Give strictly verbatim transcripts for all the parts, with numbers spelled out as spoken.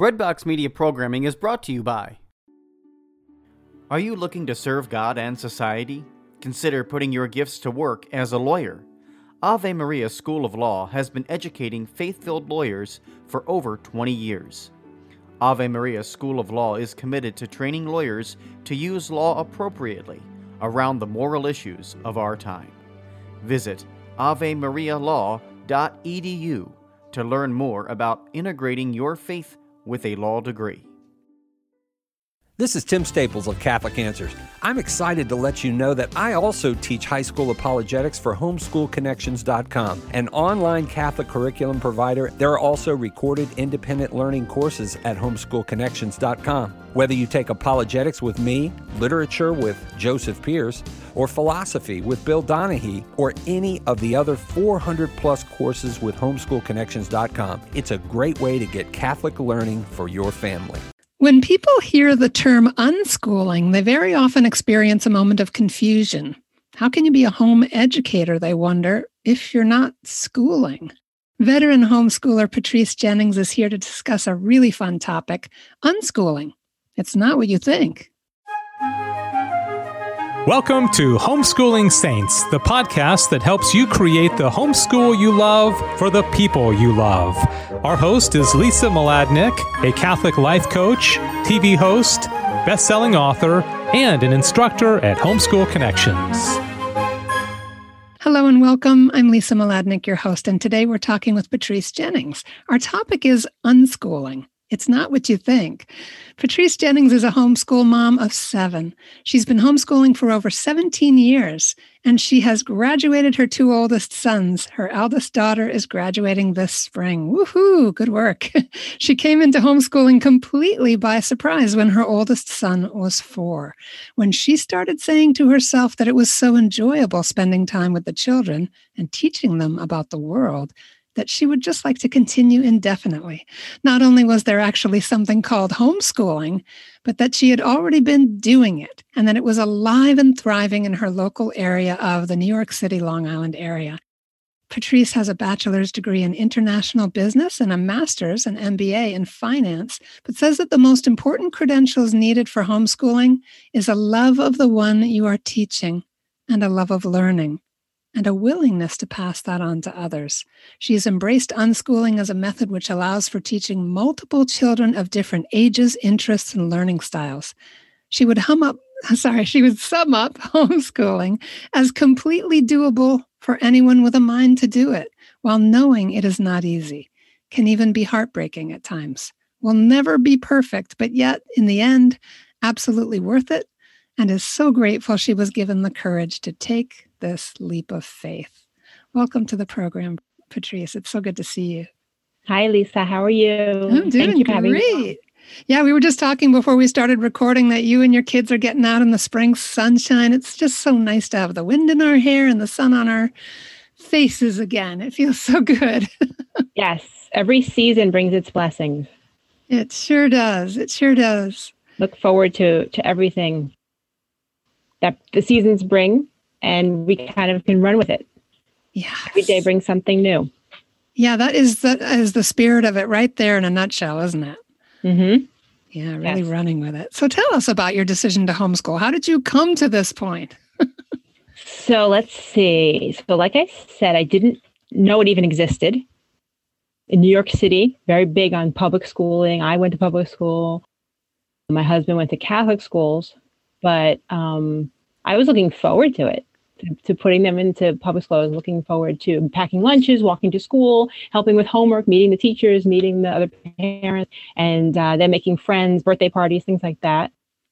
Breadbox Media Programming is brought to you by... Are you looking to serve God and society? Consider putting your gifts to work as a lawyer. Ave Maria School of Law has been educating faith-filled lawyers for over twenty years. Ave Maria School of Law is committed to training lawyers to use law appropriately around the moral issues of our time. Visit ave maria law dot e d u to learn more about integrating your faith with a law degree. This is Tim Staples of Catholic Answers. I'm excited to let you know that I also teach high school apologetics for homeschool connections dot com, an online Catholic curriculum provider. There are also recorded independent learning courses at homeschool connections dot com. Whether you take apologetics with me, literature with Joseph Pierce, or philosophy with Bill Donahue, or any of the other four hundred plus courses with homeschool connections dot com, it's a great way to get Catholic learning for your family. When people hear the term unschooling, they very often experience a moment of confusion. How can you be a home educator, they wonder, if you're not schooling? Veteran homeschooler Patrice Jennings is here to discuss a really fun topic, unschooling. It's not what you think. Welcome to Homeschooling Saints, the podcast that helps you create the homeschool you love for the people you love. Our host is Lisa Mladinich, a Catholic life coach, T V host, best-selling author, and an instructor at Homeschool Connections. Hello and welcome. I'm Lisa Mladinich, your host, and today we're talking with Patrice Jennings. Our topic is unschooling. It's not what you think. Patrice Jennings is a homeschool mom of seven. She's been homeschooling for over seventeen years, and she has graduated her two oldest sons. Her eldest daughter is graduating this spring. Woohoo! Good work. She came into homeschooling completely by surprise when her oldest son was four. When she started saying to herself that it was so enjoyable spending time with the children and teaching them about the world, that she would just like to continue indefinitely. Not only was there actually something called homeschooling, but that she had already been doing it, and that it was alive and thriving in her local area of the New York City, Long Island area. Patrice has a bachelor's degree in international business and a master's and M B A in finance, but says that the most important credentials needed for homeschooling is a love of the one you are teaching and a love of learning, and a willingness to pass that on to others. She's embraced unschooling as a method which allows for teaching multiple children of different ages, interests, and learning styles. She would hum up, sorry, she would sum up homeschooling as completely doable for anyone with a mind to do it, while knowing it is not easy, can even be heartbreaking at times, will never be perfect, but yet, in the end, absolutely worth it, and is so grateful she was given the courage to take this leap of faith. Welcome to the program, Patrice. It's so good to see you. Hi, Lisa. How are you? I'm doing Thank you for having great. me. Yeah, we were just talking before we started recording that you and your kids are getting out in the spring sunshine. It's just so nice to have the wind in our hair and the sun on our faces again. It feels so good. Yes, every season brings its blessings. It sure does. It sure does. Look forward to, to everything that the seasons bring, and we kind of can run with it. Yeah. Every day brings something new. Yeah, that is the, is the spirit of it right there in a nutshell, isn't it? Mm-hmm. Yeah, really Yes. running with it. So tell us about your decision to homeschool. How did you come to this point? So let's see. So like I said, I didn't know it even existed. In New York City, very big on public schooling. I went to public school. My husband went to Catholic schools, but um, I was looking forward to it. To, to putting them into public school. I was looking forward to packing lunches, walking to school, helping with homework, meeting the teachers, meeting the other parents, and uh, then making friends, birthday parties, things like that.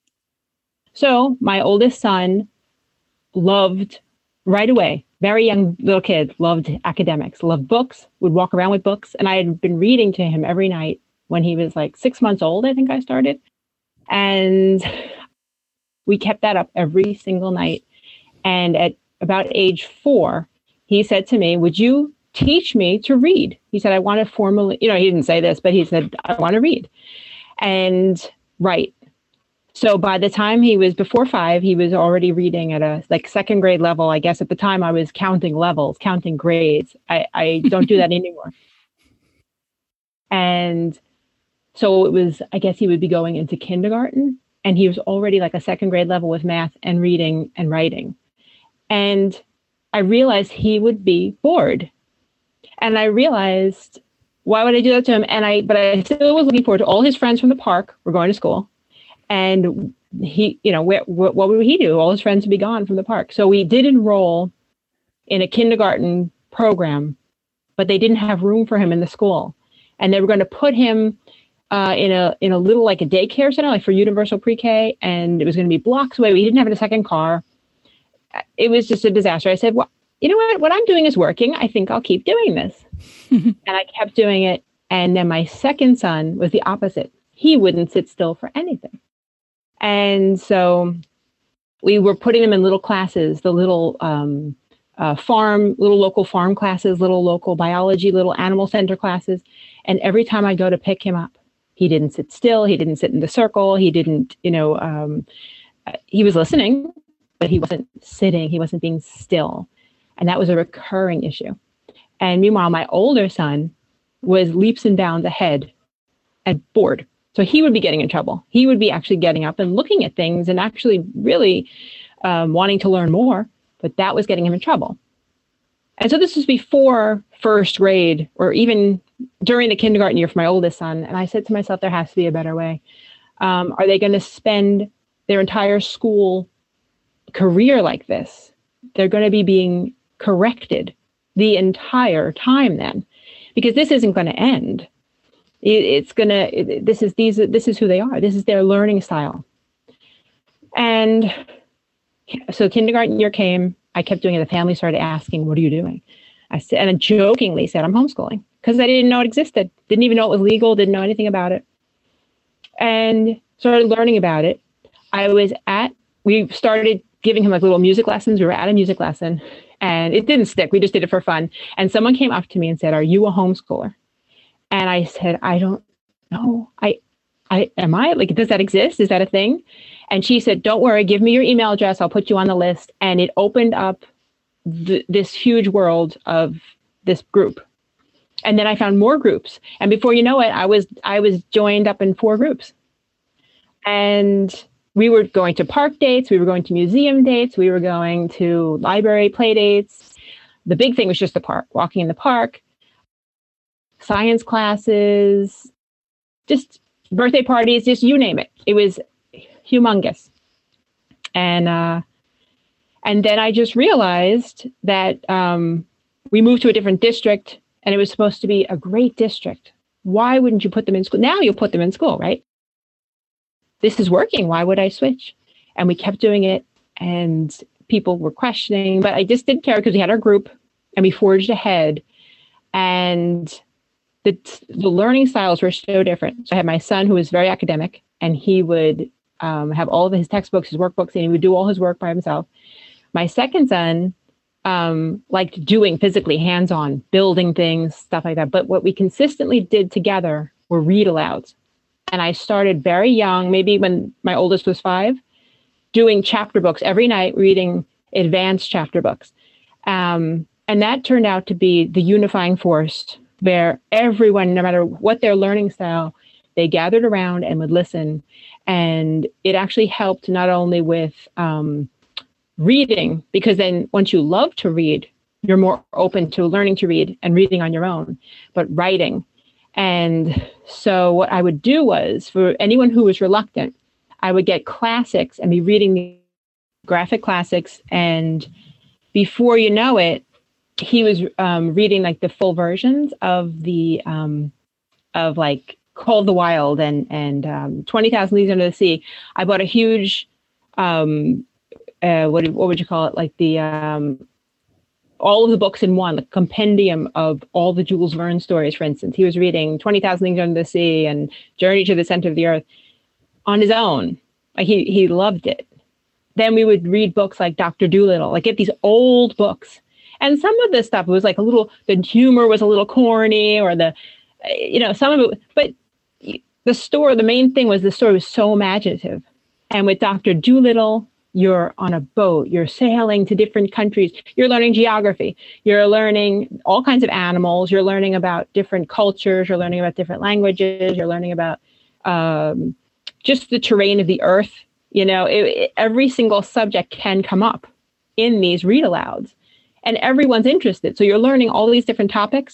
So my oldest son loved right away, very young little kid, loved academics, loved books, would walk around with books. And I had been reading to him every night when he was like six months old, I think I started. And we kept that up every single night. And at about age four, he said to me, would you teach me to read? He said, I want to formally, you know, he didn't say this, but he said, I want to read and write. So by the time he was before five, he was already reading at a like second grade level. I guess at the time I was counting levels, counting grades. I, I don't do that anymore. And So it was, I guess he would be going into kindergarten, and he was already like a second grade level with math and reading and writing. And I realized he would be bored. And I realized, why would I do that to him? And I, but I still was looking forward to all his friends from the park were going to school. And he, you know, where, what, what would he do? All his friends would be gone from the park. So we did enroll in a kindergarten program, but they didn't have room for him in the school. And they were going to put him uh, in a in a little like a daycare center, like for universal pre-K, and it was going to be blocks away. We didn't have a second car. It was just a disaster. I said, well, you know what? What I'm doing is working. I think I'll keep doing this. And I kept doing it. And then my second son was the opposite. He wouldn't sit still for anything. And so we were putting them in little classes, the little um, uh, farm, little local farm classes, little local biology, little animal center classes. And every time I go to pick him up, he didn't sit still. He didn't sit in the circle. He didn't, you know, um, he was listening, but he wasn't sitting. He wasn't being still. And that was a recurring issue. And meanwhile, my older son was leaps and bounds ahead and bored. So he would be getting in trouble. He would be actually getting up and looking at things and actually really um, wanting to learn more, but that was getting him in trouble. And so this was before first grade or even during the kindergarten year for my oldest son. And I said to myself, there has to be a better way. Um, are they going to spend their entire school career like this? They're going to be being corrected the entire time then, because this isn't going to end. It, it's going to, it, this is, these, this is who they are. This is their learning style. And so kindergarten year came, I kept doing it. The family started asking, what are you doing? I said, and I jokingly said, I'm homeschooling, because I didn't know it existed. Didn't even know it was legal. Didn't know anything about it. And started learning about it. I was at, we started giving him like little music lessons. We were at a music lesson and it didn't stick. We just did it for fun. And someone came up to me and said, are you a homeschooler? And I said, I don't know. I, I, am I like, does that exist? Is that a thing? And she said, don't worry, give me your email address. I'll put you on the list. And it opened up th- this huge world of this group. And then I found more groups. And before you know it, I was, I was joined up in four groups. And we were going to park dates. We were going to museum dates. We were going to library play dates. The big thing was just the park, walking in the park, science classes, just birthday parties, just you name it. It was humongous. And, uh, and then I just realized that, um, we moved to a different district and it was supposed to be a great district. Why wouldn't you put them in school? Now you'll put them in school, right? This is working. Why would I switch? And we kept doing it and people were questioning, but I just didn't care because we had our group and we forged ahead. And the, the learning styles were so different. So I had my son who was very academic and he would um, have all of his textbooks, his workbooks, and he would do all his work by himself. My second son um, liked doing physically hands-on, building things, stuff like that. But what we consistently did together were read alouds. And I started very young, maybe when my oldest was five, doing chapter books every night, reading advanced chapter books. Um, and that turned out to be the unifying force where everyone, no matter what their learning style, they gathered around and would listen. And it actually helped not only with um, reading, because then once you love to read, you're more open to learning to read and reading on your own, but writing. And so what I would do was, for anyone who was reluctant, I would get classics and be reading the graphic classics. And before you know it, he was um, reading like the full versions of the, um, of like Call of the Wild and, and um, twenty thousand Leagues Under the Sea. I bought a huge, um, uh, what, what would you call it? Like the, um, all of the books in one, the compendium of all the Jules Verne stories, for instance. He was reading twenty thousand Leagues Under the Sea and Journey to the Center of the Earth on his own. Like he, he loved it. Then we would read books like Doctor Dolittle, like get these old books. And some of the stuff was like a little, the humor was a little corny or the, you know, some of it, but the story, the main thing was the story was so imaginative. And with Doctor Dolittle, You're on a boat, you're sailing to different countries, you're learning geography, you're learning all kinds of animals, you're learning about different cultures, you're learning about different languages, you're learning about um, just the terrain of the earth. You know, it, it, every single subject can come up in these read alouds, and everyone's interested. So you're learning all these different topics.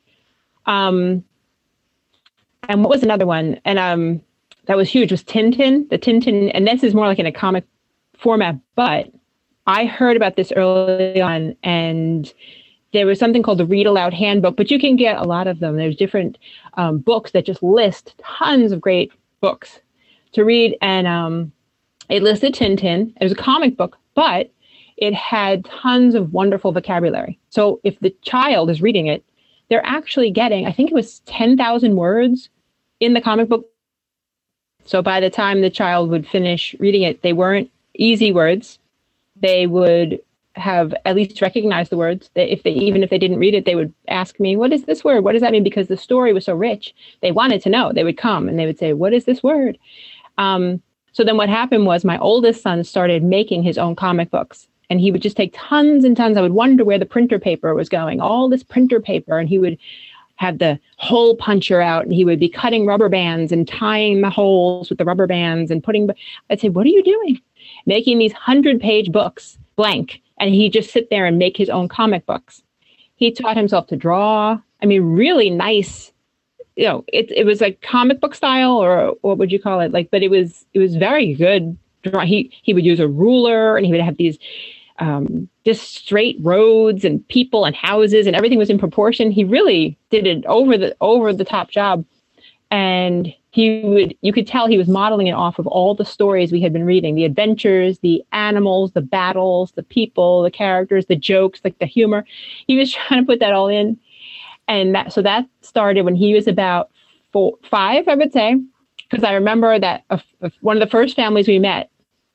Um, and what was another one? And um, that was huge, was Tintin, the Tintin, and this is more like in a comic format, but I heard about this early on, and there was something called the Read Aloud Handbook, but you can get a lot of them. There's different um, books that just list tons of great books to read, and um, it listed Tintin. It was a comic book, but it had tons of wonderful vocabulary. So if the child is reading it, they're actually getting, I think it was ten thousand words in the comic book. So by the time the child would finish reading it, they weren't easy words. They would have at least recognized the words. That if they, even if they didn't read it, they would ask me, what is this word? What does that mean? Because the story was so rich. They wanted to know. They would come and they would say, what is this word? Um, so then what happened was my oldest son started making his own comic books, and he would just take tons and tons. I would wonder where the printer paper was going, all this printer paper. And he would have the hole puncher out, and he would be cutting rubber bands and tying the holes with the rubber bands and putting, I'd say, what are you doing? Making these hundred page books blank. And he'd just sit there and make his own comic books. He taught himself to draw. I mean, really nice, you know, it it was like comic book style, or what would you call it? Like, but it was, it was very good. He, he would use a ruler, and he would have these um, just straight roads and people and houses, and everything was in proportion. He really did an over the, over the top job. And he would, you could tell he was modeling it off of all the stories we had been reading, the adventures, the animals, the battles, the people, the characters, the jokes, like the humor. He was trying to put that all in. And that, so that started when he was about four, five, I would say, because I remember that a, a, one of the first families we met,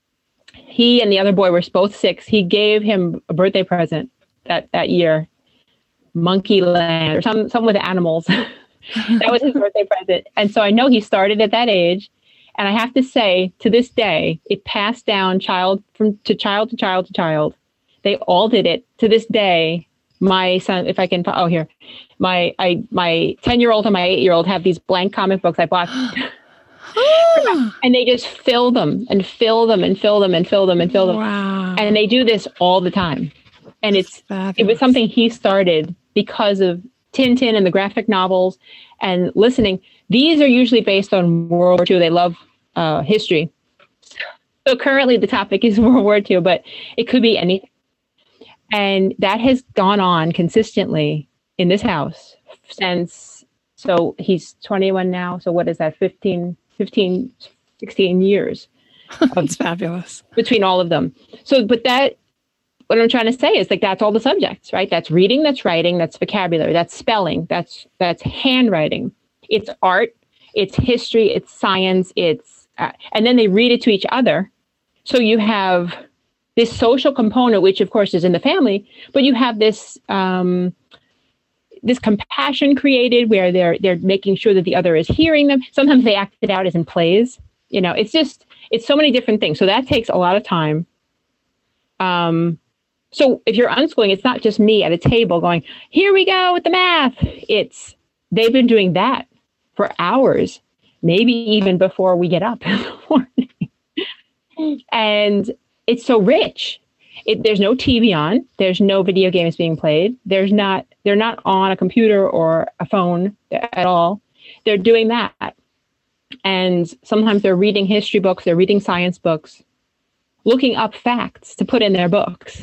he and the other boy were both six. He gave him a birthday present that, that year, Monkey Land or some, something with animals. That was his birthday present. And so I know he started at that age. And I have to say, to this day, it passed down child from to child to child to child. They all did it. To this day, my son, if I can, oh, here, my I my ten-year-old and my eight-year-old have these blank comic books I bought. And they just fill them and fill them and fill them and fill them and fill them. Wow. And they do this all the time. And it's Fabulous. It was something he started because of Tintin and the graphic novels and listening. These are usually based on World War Two. They love uh, history. So currently the topic is World War Two, but it could be anything. And that has gone on consistently in this house since, so he's twenty-one now. So what is that? fifteen, fifteen, sixteen years. That's fabulous. Between all of them. So, but that, what I'm trying to say is like, that's all the subjects, right? That's reading, that's writing, that's vocabulary, that's spelling, that's, that's handwriting. It's art, it's history, it's science, it's, uh, and then they read it to each other. So you have this social component, which of course is in the family, but you have this, um, this compassion created where they're, they're making sure that the other is hearing them. Sometimes they act it out as in plays, you know, it's just, it's so many different things. So that takes a lot of time. Um, So if you're unschooling, it's not just me at a table going, here we go with the math. It's, they've been doing that for hours, maybe even before we get up in the morning. And it's so rich. It, there's no T V on. There's no video games being played. There's not, they're not on a computer or a phone at all. They're doing that. And sometimes they're reading history books. They're reading science books, looking up facts to put in their books.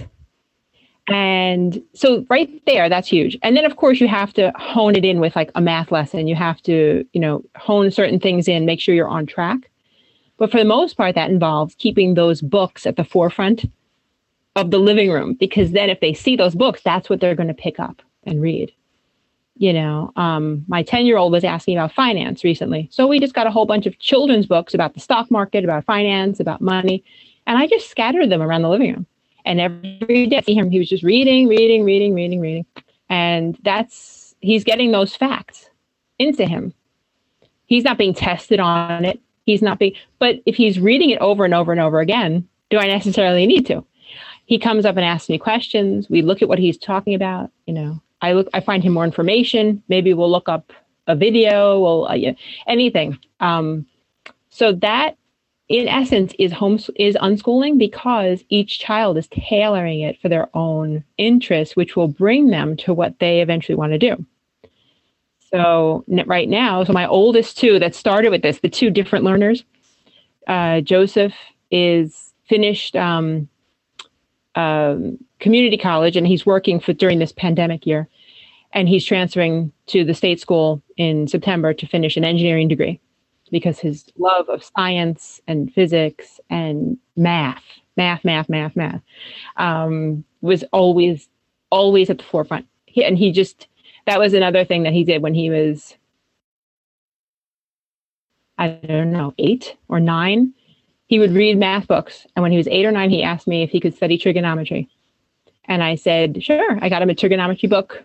And so right there, that's huge. And then, of course, you have to hone it in with like a math lesson. You have to, you know, hone certain things in, make sure you're on track. But for the most part, that involves keeping those books at the forefront of the living room, because then if they see those books, that's what they're going to pick up and read. You know, um, my ten-year-old was asking about finance recently. So we just got a whole bunch of children's books about the stock market, about finance, about money. And I just scattered them around the living room. And every day I see him, he was just reading, reading, reading, reading, reading. And that's, he's getting those facts into him. He's not being tested on it. He's not being, but if he's reading it over and over and over again, do I necessarily need to? He comes up and asks me questions. We look at what he's talking about. You know, I look, I find him more information. Maybe we'll look up a video, we'll, uh, yeah, anything. Um, so that, in essence, is home is unschooling, because each child is tailoring it for their own interests, which will bring them to what they eventually want to do. So right now, so my oldest two that started with this, the two different learners, uh, Joseph is finished um, um, community college, and he's working for during this pandemic year, and he's transferring to the state school in September to finish an engineering degree, because his love of science and physics and math, math, math, math, math, um, was always, always at the forefront. He, and he just, that was another thing that he did when he was, I don't know, eight or nine. He would read math books. And when he was eight or nine, he asked me if he could study trigonometry. And I said, sure. I got him a trigonometry book.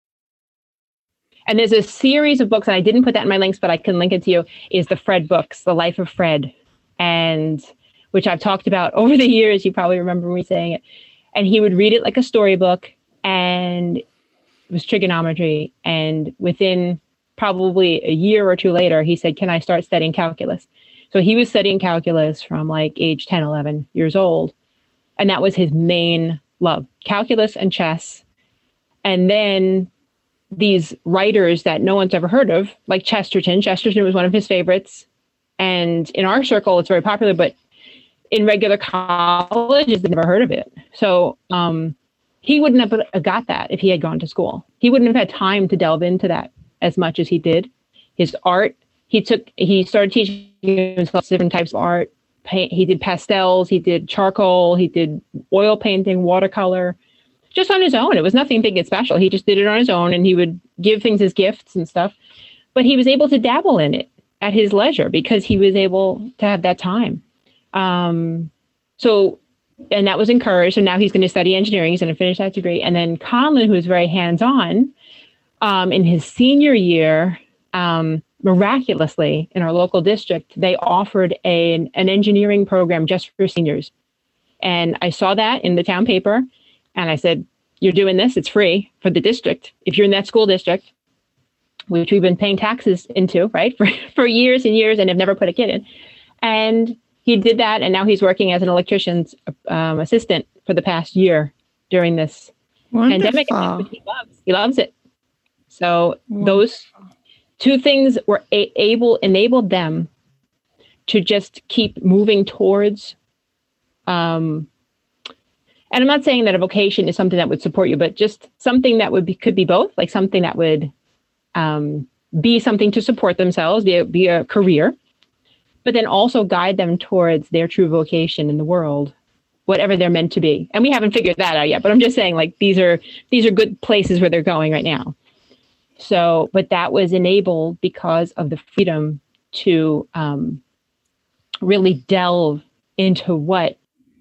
And there's a series of books, and I didn't put that in my links, but I can link it to you, is the Fred books, The Life of Fred, and which I've talked about over the years. You probably remember me saying it. And he would read it like a storybook, and it was trigonometry. And within probably a year or two later, he said, can I start studying calculus? So he was studying calculus from like age ten, eleven years old. And that was his main love, calculus and chess. And then these writers that no one's ever heard of, like Chesterton. Chesterton was one of his favorites. And in our circle, it's very popular, but in regular colleges, they've never heard of it. So um, he wouldn't have got that if he had gone to school. He wouldn't have had time to delve into that as much as he did. His art, he took, he started teaching himself different types of art. Paint, he did pastels, he did charcoal, he did oil painting, watercolor, just on his own. It was nothing big and special. He just did it on his own, and he would give things as gifts and stuff. But he was able to dabble in it at his leisure because he was able to have that time. Um, so, and that was encouraged. And now he's going to study engineering. He's going to finish that degree. And then Conlon, who is very hands-on, um, in his senior year, um, miraculously in our local district, they offered a, an engineering program just for seniors. And I saw that in the town paper. And I said, you're doing this, it's free for the district. If you're in that school district, which we've been paying taxes into, right, for, for years and years and have never put a kid in. And he did that. And now he's working as an electrician's um, assistant for the past year during this Wonderful. pandemic. Which he loves. He loves it. So Wonderful. Those two things were a- able, enabled them to just keep moving towards, um, and I'm not saying that a vocation is something that would support you, but just something that would be, could be both, like something that would um, be something to support themselves, be a, be a career, but then also guide them towards their true vocation in the world, whatever they're meant to be. And we haven't figured that out yet, but I'm just saying, like, these are, these are good places where they're going right now. So, but that was enabled because of the freedom to um, really delve into what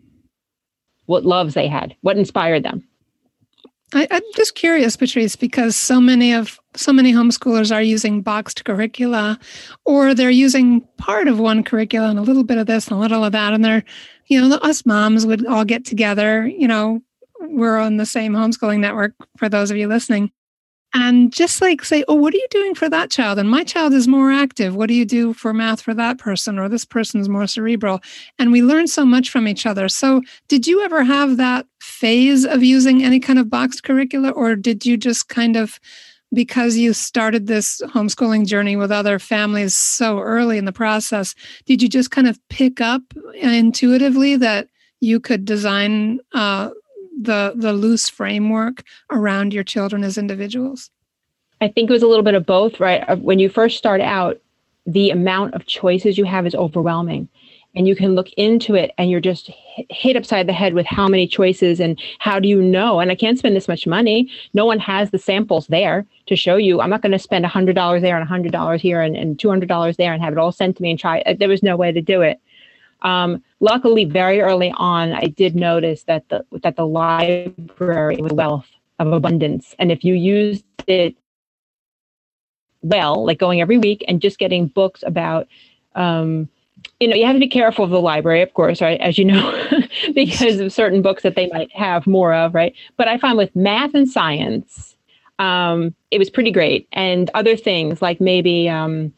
what loves they had, what inspired them. I, I'm just curious, Patrice, because so many of so many homeschoolers are using boxed curricula, or they're using part of one curricula and a little bit of this and a little of that. And they're, you know, us moms would all get together. You know, we're on the same homeschooling network for those of you listening. And just like say, oh, what are you doing for that child? And my child is more active. What do you do for math for that person? Or this person's more cerebral. And we learn so much from each other. So did you ever have that phase of using any kind of boxed curricula? Or did you just kind of, because you started this homeschooling journey with other families so early in the process, did you just kind of pick up intuitively that you could design uh the the loose framework around your children as individuals? I think it was a little bit of both, right? When you first start out, the amount of choices you have is overwhelming, and you can look into it and you're just hit upside the head with how many choices and how do you know? And I can't spend this much money. No one has the samples there to show you. I'm not going to spend one hundred dollars there and one hundred dollars here and, and two hundred dollars there and have it all sent to me and try. There was no way to do it. Um, luckily, very early on, I did notice that the that the library was a wealth of abundance. And if you used it well, like going every week and just getting books about um, you know, you have to be careful of the library, of course, right? As you know, because of certain books that they might have more of, right? But I find with math and science, um, it was pretty great. And other things like maybe um,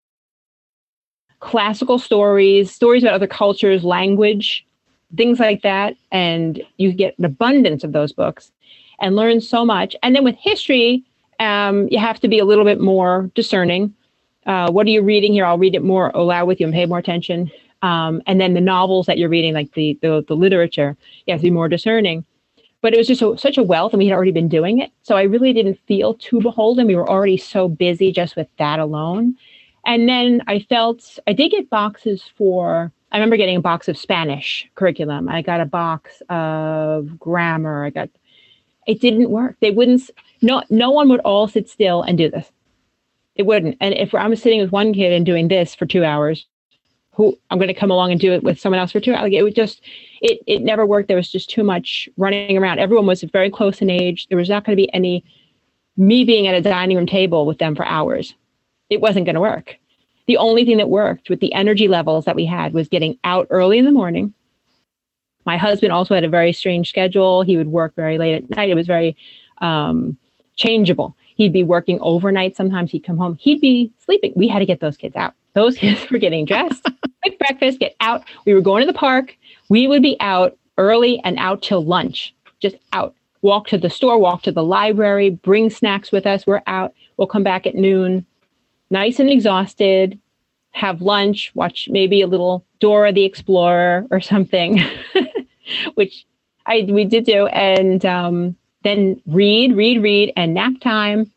classical stories, stories about other cultures, language, things like that. And you get an abundance of those books and learn so much. And then with history, um, you have to be a little bit more discerning. Uh, what are you reading here? I'll read it more aloud with you and pay more attention. Um, and then the novels that you're reading, like the, the the literature, you have to be more discerning. But it was just a, such a wealth, and we had already been doing it. So I really didn't feel too beholden. We were already so busy just with that alone. And then I felt, I did get boxes for, I remember getting a box of Spanish curriculum. I got a box of grammar. I got, it didn't work. They wouldn't, no, no one would all sit still and do this. It wouldn't. And if I was sitting with one kid and doing this for two hours, who I'm going to come along and do it with someone else for two hours. Like it would just, it it never worked. There was just too much running around. Everyone was very close in age. There was not going to be any, me being at a dining room table with them for hours. It wasn't going to work. The only thing that worked with the energy levels that we had was getting out early in the morning. My husband also had a very strange schedule. He would work very late at night. It was very um, changeable. He'd be working overnight. Sometimes he'd come home. He'd be sleeping. We had to get those kids out. Those kids were getting dressed, quick breakfast, get out. We were going to the park. We would be out early and out till lunch, just out. Walk to the store, walk to the library, bring snacks with us. We're out. We'll come back at noon, nice and exhausted, have lunch, watch maybe a little Dora the Explorer or something, which I we did do. And um, then read, read, read, and nap time.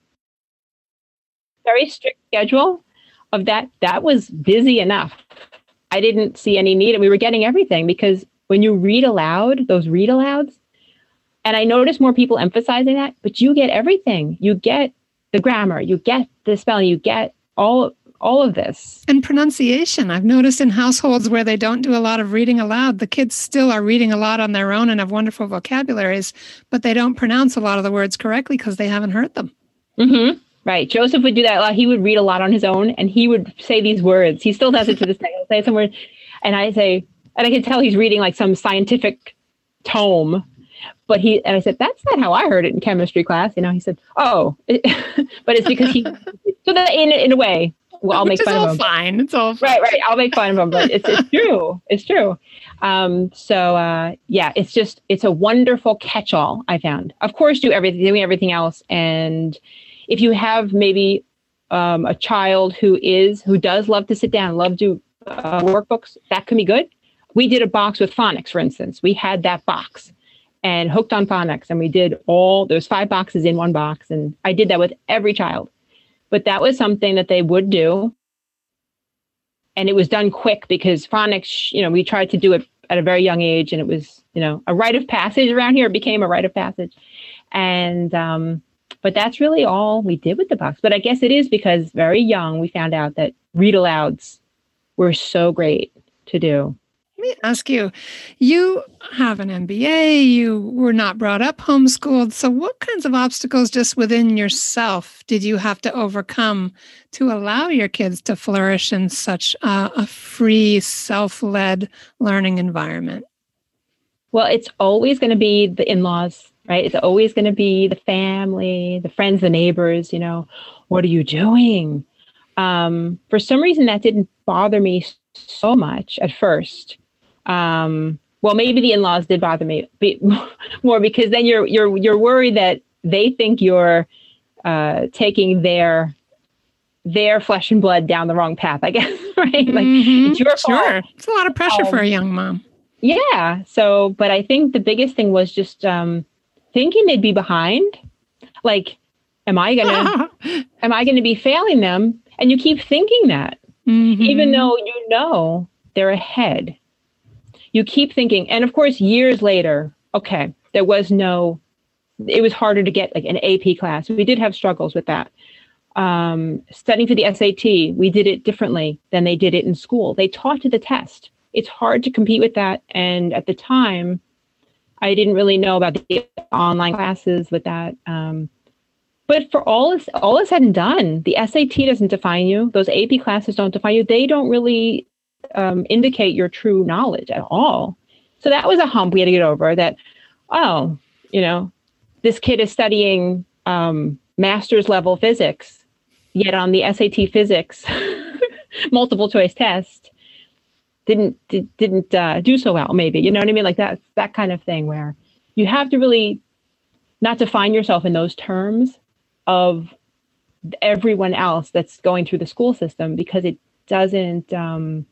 Very strict schedule. Of that, that was busy enough. I didn't see any need, and we were getting everything because when you read aloud, those read alouds, and I noticed more people emphasizing that, but you get everything. You get the grammar, you get the spelling, you get all all of this. And pronunciation. I've noticed in households where they don't do a lot of reading aloud, the kids still are reading a lot on their own and have wonderful vocabularies, but they don't pronounce a lot of the words correctly because they haven't heard them. Mm-hmm. Right. Joseph would do that a lot. He would read a lot on his own and he would say these words. He still does it to this day. He'll say some words and I say, and I can tell he's reading like some scientific tome, but he, and I said, that's not how I heard it in chemistry class. You know, he said, oh, but it's because he, so that in, in a way, well, I'll Which make fun all of him. Fine. It's all fine. Right, right. I'll make fun of him, but it's, it's true. It's true. Um, so uh, yeah, it's just, it's a wonderful catch-all I found. Of course, do everything, doing everything else. And if you have maybe um, a child who is, who does love to sit down, love to uh, workbooks, that can be good. We did a box with phonics, for instance. We had that box and hooked on phonics, and we did all, there's five boxes in one box. And I did that with every child. But that was something that they would do. And it was done quick because phonics, you know, we tried to do it at a very young age, and it was, you know, a rite of passage around here. It became a rite of passage. And, um, but that's really all we did with the box. But I guess it is because very young, we found out that read alouds were so great to do. Let me ask you, you have an M B A, you were not brought up homeschooled. So what kinds of obstacles just within yourself did you have to overcome to allow your kids to flourish in such a, a free, self-led learning environment? Well, it's always going to be the in-laws, right? It's always going to be the family, the friends, the neighbors, you know, what are you doing? Um, for some reason, that didn't bother me so much at first. Um, well, maybe the in-laws did bother me more because then you're you're you're worried that they think you're uh, taking their their flesh and blood down the wrong path, I guess, right? Like Mm-hmm. it's your Sure. fault. It's a lot of pressure Um, for a young mom. Yeah. So, but I think the biggest thing was just um, thinking they'd be behind. Like, am I gonna am I gonna be failing them? And you keep thinking that, Mm-hmm. even though you know they're ahead. You keep thinking, and of course, years later, okay, there was no, it was harder to get like an A P class. We did have struggles with that. Um, studying for the S A T, we did it differently than they did it in school. They taught to the test. It's hard to compete with that. And at the time, I didn't really know about the online classes with that. Um, but for all is all is said and done, the S A T doesn't define you. Those A P classes don't define you. They don't really um, indicate your true knowledge at all. So that was a hump we had to get over, that, oh, you know, this kid is studying um, master's level physics, yet on the S A T physics multiple choice test didn't did, didn't uh, do so well, maybe. You know what I mean? Like that, that kind of thing where you have to really not define yourself in those terms of everyone else that's going through the school system, because it doesn't, um,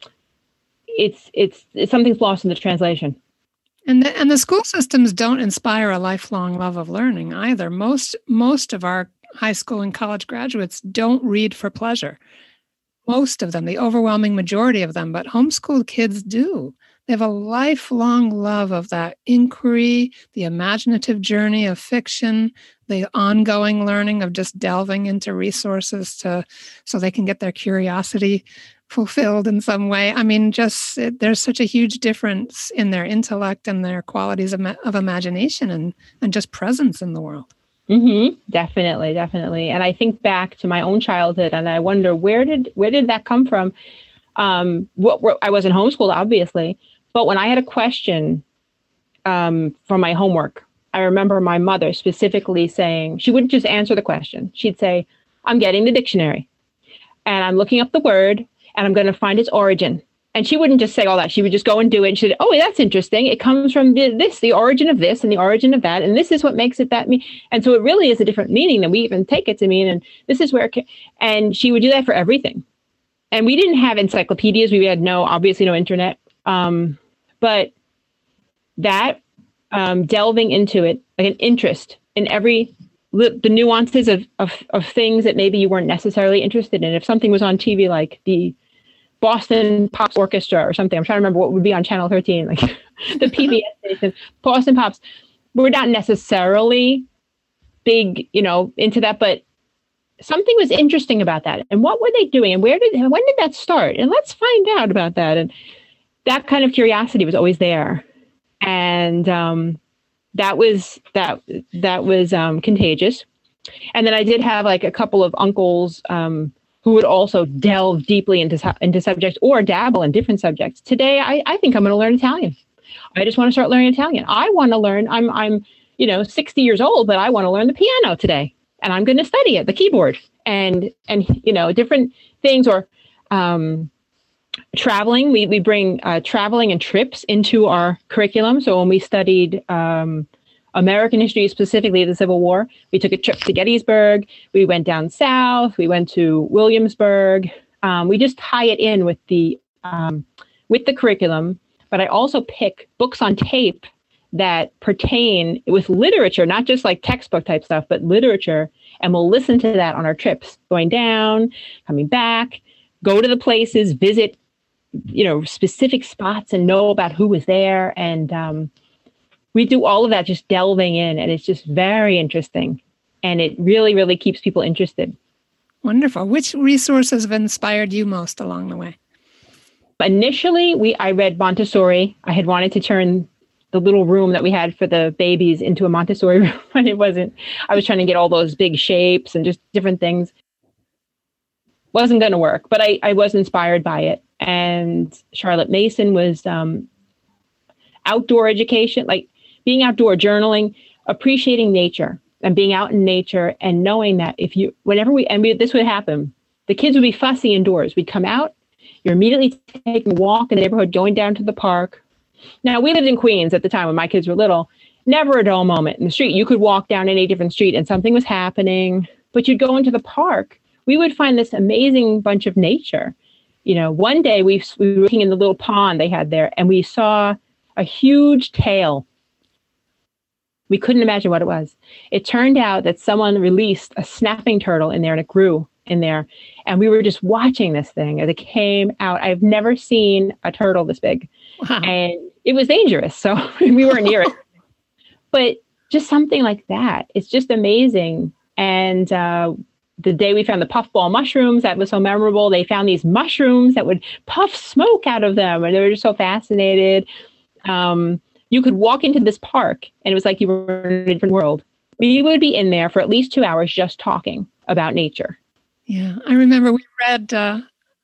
it's, it's, it's something's lost in the translation. And the, and the school systems don't inspire a lifelong love of learning either. Most, most of our high school and college graduates don't read for pleasure. Most of them, the overwhelming majority of them, but homeschooled kids do. They have a lifelong love of that inquiry, the imaginative journey of fiction, the ongoing learning of just delving into resources to so they can get their curiosity fulfilled in some way. I mean, just it, there's such a huge difference in their intellect and their qualities of, of imagination and, and just presence in the world. Mm-hmm. Definitely, definitely. And I think back to my own childhood, and I wonder where did where did that come from? Um, what, what I wasn't homeschooled, obviously, but when I had a question um, from my homework, I remember my mother specifically saying, she wouldn't just answer the question. She'd say, "I'm getting the dictionary, and I'm looking up the word, and I'm going to find its origin." And she wouldn't just say all that. She would just go and do it. And she'd, "Oh, that's interesting. It comes from this, the origin of this and the origin of that. And this is what makes it that mean." And so it really is a different meaning than we even take it to mean. And this is where it can, and she would do that for everything. And we didn't have encyclopedias. We had no, obviously no internet. Um, but that um, delving into it, like an interest in every, the nuances of, of, of things that maybe you weren't necessarily interested in. If something was on T V, like the Boston Pops Orchestra or something. I'm trying to remember what would be on Channel thirteen, like the P B S station, Boston Pops. We're not necessarily big, you know, into that, but something was interesting about that. And what were they doing? And where did, when did that start? And let's find out about that. And that kind of curiosity was always there. And um, that was, that, that was um, contagious. And then I did have like a couple of uncles, um, who would also delve deeply into into subjects or dabble in different subjects. Today, I, I think I'm going to learn Italian. I just want to start learning Italian. I want to learn, I'm, I'm, you know, sixty years old, but I want to learn the piano today. And I'm going to study it, the keyboard, and, and you know, different things. Or um, traveling, we, we bring uh, traveling and trips into our curriculum. So when we studied um, American history, specifically the Civil War, we took a trip to Gettysburg. We went down south. We went to Williamsburg. Um, we just tie it in with the um, with the curriculum. But I also pick books on tape that pertain with literature, not just like textbook type stuff, but literature. And we'll listen to that on our trips, going down, coming back, go to the places, visit, you know, specific spots, and know about who was there. And um, we do all of that, just delving in, and it's just very interesting. And it really, really keeps people interested. Wonderful. Which resources have inspired you most along the way? Initially, we I read Montessori. I had wanted to turn the little room that we had for the babies into a Montessori room, but it wasn't. I was trying to get all those big shapes and just different things. Wasn't going to work, but I, I was inspired by it. And Charlotte Mason was um, outdoor education, like being outdoor, journaling, appreciating nature and being out in nature, and knowing that if you, whenever we, and we, this would happen, the kids would be fussy indoors. We'd come out, you're immediately taking a walk in the neighborhood, going down to the park. Now, we lived in Queens at the time when my kids were little. Never a dull moment in the street. You could walk down any different street and something was happening, but you'd go into the park. We would find this amazing bunch of nature. You know, one day we, we were looking in the little pond they had there, and we saw a huge tail. We couldn't imagine what it was. It turned out that someone released a snapping turtle in there, and it grew in there. And we were just watching this thing as it came out. I've never seen a turtle this big. Wow. And it was dangerous, so we weren't near it. But just something like that. It's just amazing. And uh, the day we found the puffball mushrooms, that was so memorable. They found these mushrooms that would puff smoke out of them, and they were just so fascinated. Um, you could walk into this park, and it was like you were in a different world. We would be in there for at least two hours just talking about nature. Yeah, I remember we read uh,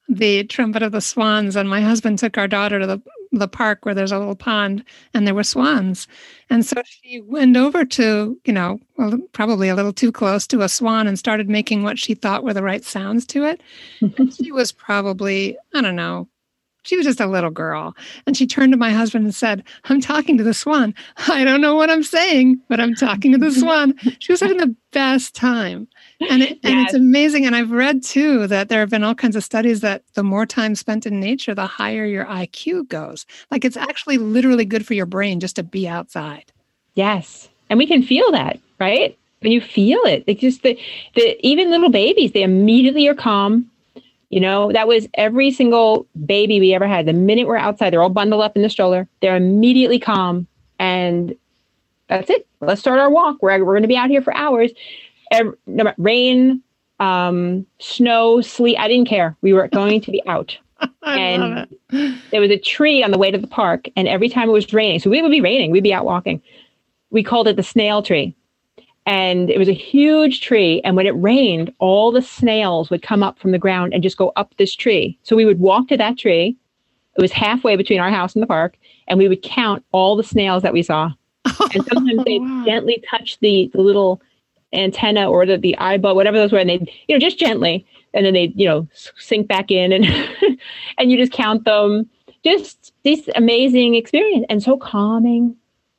the trumpet of the swans, and my husband took our daughter to the the park where there's a little pond and there were swans. And so she went over to, you know, well, probably a little too close to a swan and started making what she thought were the right sounds to it. And she was probably, I don't know, she was just a little girl. And she turned to my husband and said, "I'm talking to the swan. I don't know what I'm saying, but I'm talking to the swan." She was having the best time. And, it, and yes. It's amazing. And I've read too that there have been all kinds of studies that the more time spent in nature, the higher your I Q goes. Like it's actually literally good for your brain just to be outside. Yes. And we can feel that, right? When you feel it, it's just the, the even little babies, they immediately are calm. You know, that was every single baby we ever had. The minute we're outside, they're all bundled up in the stroller. They're immediately calm. And that's it. Let's start our walk. We're, we're going to be out here for hours. Every, no, rain, um, snow, sleet. I didn't care. We were going to be out. I and love it. There was a tree on the way to the park. And every time it was raining, so we would be raining, we'd be out walking. We called it the snail tree. And it was a huge tree. And when it rained, all the snails would come up from the ground and just go up this tree. So we would walk to that tree. It was halfway between our house and the park. And we would count all the snails that we saw. And sometimes they'd wow. gently touch the, the little antenna or the, the eyeball, whatever those were. And they'd, you know, just gently. And then they'd, you know, sink back in and, and you just count them. Just this amazing experience and so calming.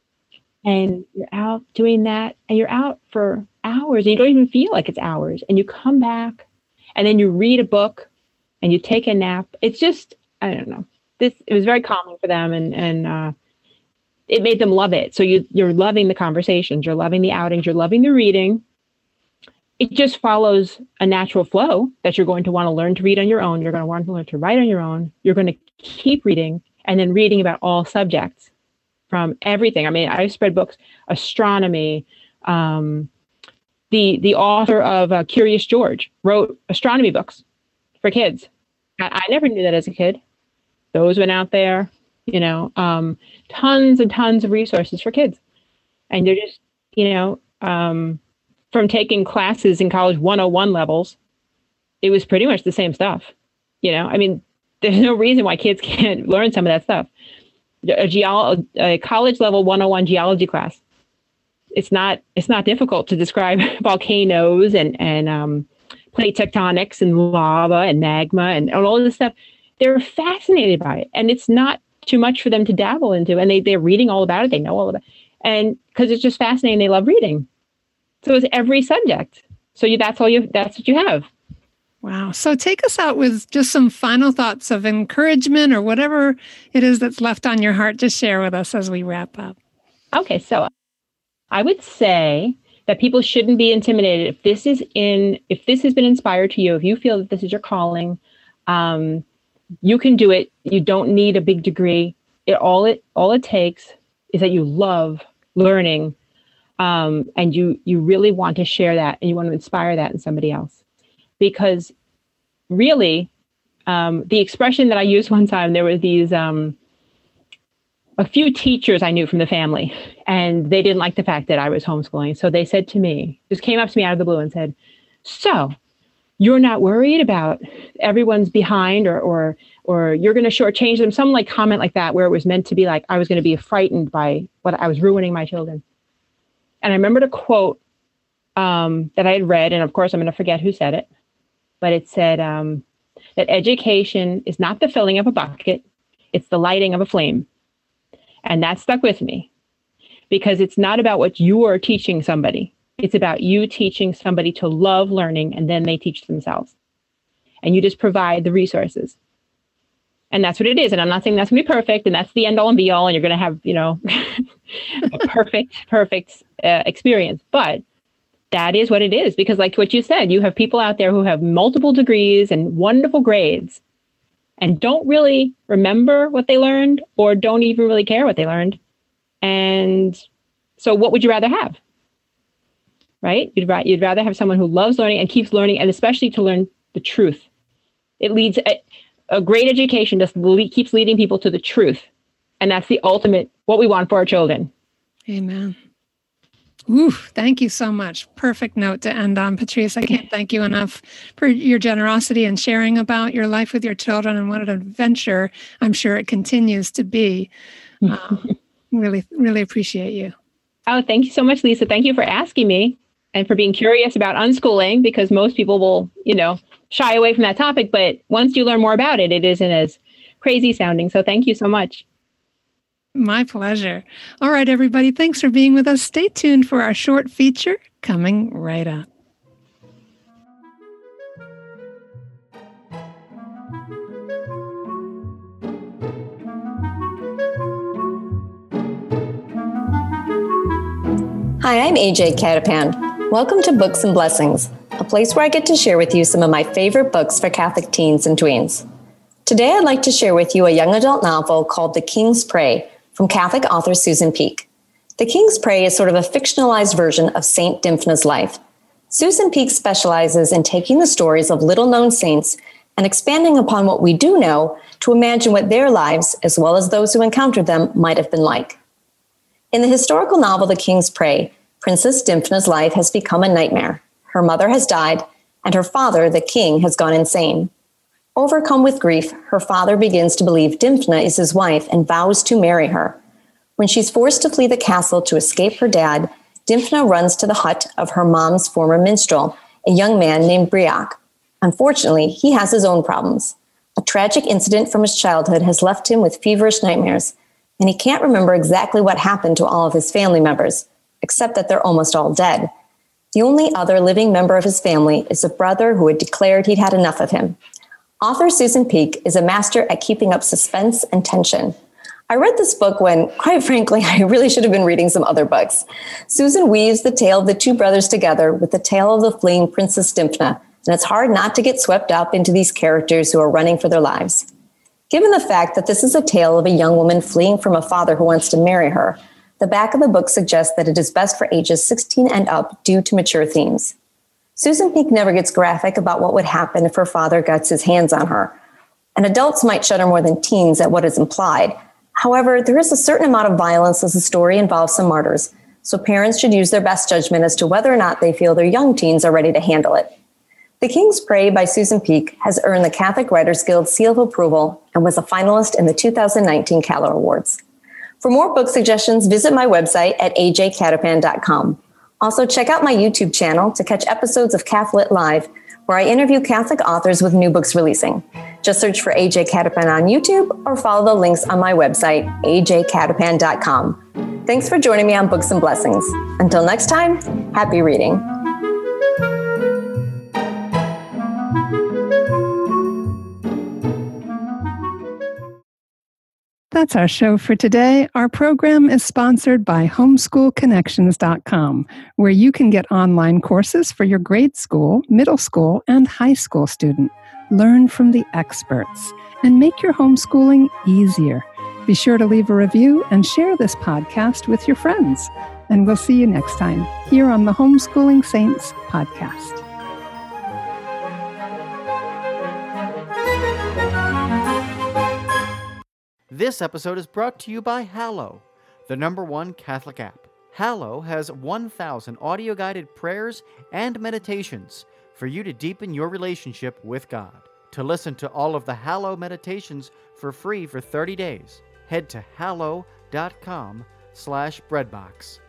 And you're out doing that and you're out for hours and you don't even feel like it's hours. And you come back and then you read a book and you take a nap. It's just, I don't know, this, it was very calming for them and, and, uh, it made them love it. So you, you're loving the conversations, you're loving the outings, you're loving the reading. It just follows a natural flow that you're going to want to learn to read on your own. You're going to want to learn to write on your own. You're going to keep reading and then reading about all subjects. From everything. I mean, I spread books, astronomy. Um, the the author of uh, Curious George wrote astronomy books for kids. I, I never knew that as a kid. Those went out there, you know, um, tons and tons of resources for kids. And they're just, you know, um, from taking classes in college one oh one levels, it was pretty much the same stuff. You know, I mean, there's no reason why kids can't learn some of that stuff. A, geolo- a college level one oh one geology class. It's not it's not difficult to describe volcanoes and and um, plate tectonics and lava and magma and, and all of this stuff. They're fascinated by it, and it's not too much for them to dabble into. And they they're reading all about it. They know all about it, and because it's just fascinating. They love reading. So it's every subject. So you that's all you that's what you have. Wow. So take us out with just some final thoughts of encouragement or whatever it is that's left on your heart to share with us as we wrap up. Okay. So I would say that people shouldn't be intimidated. If this is in, if this has been inspired to you, if you feel that this is your calling, um, you can do it. You don't need a big degree. It all it all it takes is that you love learning, um, and you you really want to share that and you want to inspire that in somebody else. Because really, um, the expression that I used one time, there were these, um, a few teachers I knew from the family, and they didn't like the fact that I was homeschooling. So they said to me, just came up to me out of the blue and said, "So you're not worried about everyone's behind or, or, or you're going to shortchange them." Some like comment like that, where it was meant to be like, I was going to be frightened by what I was ruining my children. And I remembered a quote um, that I had read, and of course I'm going to forget who said it. But it said um, that education is not the filling of a bucket, it's the lighting of a flame. And that stuck with me because it's not about what you are teaching somebody. It's about you teaching somebody to love learning, and then they teach themselves. And you just provide the resources. And that's what it is. And I'm not saying that's going to be perfect and that's the end all and be all, and you're going to have, you know, a perfect, perfect uh, experience. But that is what it is, because like what you said, you have people out there who have multiple degrees and wonderful grades and don't really remember what they learned or don't even really care what they learned. And so what would you rather have? Right? You'd, ra- you'd rather have someone who loves learning and keeps learning, and especially to learn the truth. It leads, a, a great education just le- keeps leading people to the truth. And that's the ultimate, what we want for our children. Amen. Ooh, thank you so much. Perfect note to end on, Patrice. I can't thank you enough for your generosity and sharing about your life with your children and what an adventure I'm sure it continues to be. Um, really, really appreciate you. Oh, thank you so much, Lisa. Thank you for asking me and for being curious about unschooling, because most people will, you know, shy away from that topic. But once you learn more about it, it isn't as crazy sounding. So thank you so much. My pleasure. All right, everybody. Thanks for being with us. Stay tuned for our short feature coming right up. Hi, I'm A J Catapan. Welcome to Books and Blessings, a place where I get to share with you some of my favorite books for Catholic teens and tweens. Today, I'd like to share with you a young adult novel called The King's Prey from Catholic author Susan Peake. The King's Prey is sort of a fictionalized version of Saint Dymphna's life. Susan Peake specializes in taking the stories of little-known saints and expanding upon what we do know to imagine what their lives, as well as those who encountered them, might have been like. In the historical novel The King's Prey, Princess Dymphna's life has become a nightmare. Her mother has died, and her father, the king, has gone insane. Overcome with grief, her father begins to believe Dymphna is his wife and vows to marry her. When she's forced to flee the castle to escape her dad, Dymphna runs to the hut of her mom's former minstrel, a young man named Briac. Unfortunately, he has his own problems. A tragic incident from his childhood has left him with feverish nightmares, and he can't remember exactly what happened to all of his family members, except that they're almost all dead. The only other living member of his family is a brother who had declared he'd had enough of him. Author Susan Peake is a master at keeping up suspense and tension. I read this book when, quite frankly, I really should have been reading some other books. Susan weaves the tale of the two brothers together with the tale of the fleeing Princess Dymphna, and it's hard not to get swept up into these characters who are running for their lives. Given the fact that this is a tale of a young woman fleeing from a father who wants to marry her, the back of the book suggests that it is best for ages sixteen and up due to mature themes. Susan Peake never gets graphic about what would happen if her father gets his hands on her. And adults might shudder more than teens at what is implied. However, there is a certain amount of violence as the story involves some martyrs, so parents should use their best judgment as to whether or not they feel their young teens are ready to handle it. The King's Prey by Susan Peake has earned the Catholic Writers Guild seal of approval and was a finalist in the two thousand nineteen Keller Awards. For more book suggestions, visit my website at a j catapan dot com. Also, check out my YouTube channel to catch episodes of Catholic Live, where I interview Catholic authors with new books releasing. Just search for A J Catapan on YouTube or follow the links on my website, a j catapan dot com. Thanks for joining me on Books and Blessings. Until next time, happy reading. That's our show for today. Our program is sponsored by homeschool connections dot com, where you can get online courses for your grade school, middle school, and high school student. Learn from the experts and make your homeschooling easier. Be sure to leave a review and share this podcast with your friends. And we'll see you next time here on the Homeschooling Saints podcast. This episode is brought to you by Hallow, the number one Catholic app. Hallow has one thousand audio-guided prayers and meditations for you to deepen your relationship with God. To listen to all of the Hallow meditations for free for thirty days, head to hallow dot com slash breadbox.